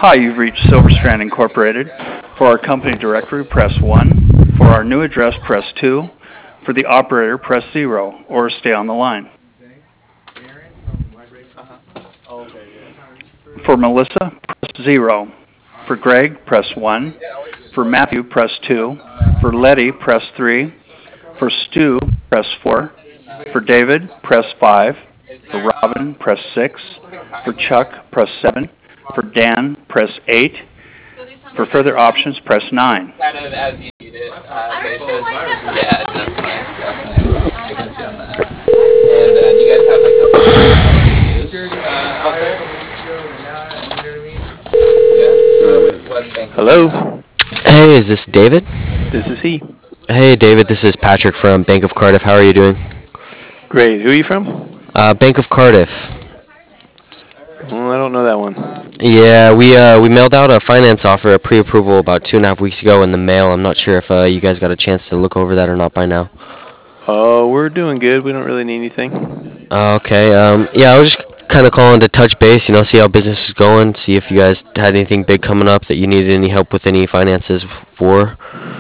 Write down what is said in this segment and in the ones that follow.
Hi, you've reached Silverstrand Incorporated. For our company directory, press 1. For our new address, press 2. For the operator, press 0, or stay on the line. For Melissa, press 0. For Greg, press 1. For Matthew, press 2. For Letty, press 3. For Stu, press 4. For David, press 5. For Robin, press 6. For Chuck, press 7. For Dan, press 8. For further options, press 9. Kind of as you need it basis. Yeah, definitely. I can see on that. And do you guys have like the use out there? Yeah. With what bank? Hello. Hey, is this David? This is he. Hey, David, this is Patrick from Bank of Cardiff. How are you doing? Great. Who are you from? Bank of Cardiff. I don't know that one. Yeah, we mailed out a finance offer, a pre-approval, about 2.5 weeks ago in the mail. I'm not sure if you guys got a chance to look over that or not by now. Oh, we're doing good. We don't really need anything. Okay. Yeah, I was just kind of calling to touch base, see how business is going, see if you guys had anything big coming up that you needed any help with any finances for.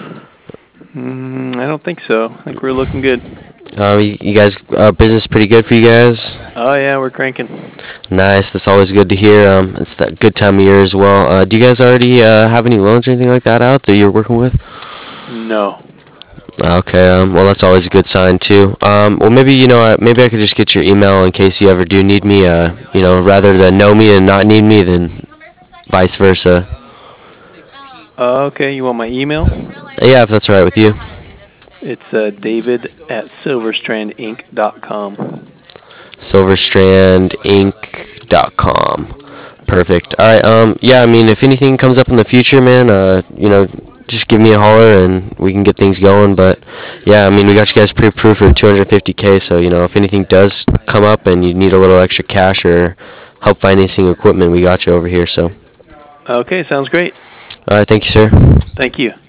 I don't think so. I think we're looking good. You guys, business pretty good for you guys? Oh, yeah, we're cranking. Nice. That's always good to hear. It's that good time of year as well. Do you guys already have any loans or anything like that out that you're working with? No. Okay. Well, that's always a good sign too. Well, maybe maybe I could just get your email in case you ever do need me. Rather than know me and not need me, than vice versa. Okay, you want my email? Yeah, if that's all right with you. It's david@silverstrandinc.com. silverstrandinc.com. Perfect. All right. Yeah. I mean, if anything comes up in the future, man, just give me a holler and we can get things going. But yeah, I mean, we got you guys pre-approved for $250K. So if anything does come up and you need a little extra cash or help financing equipment, we got you over here. So. Okay, sounds great. All right. Thank you, sir. Thank you.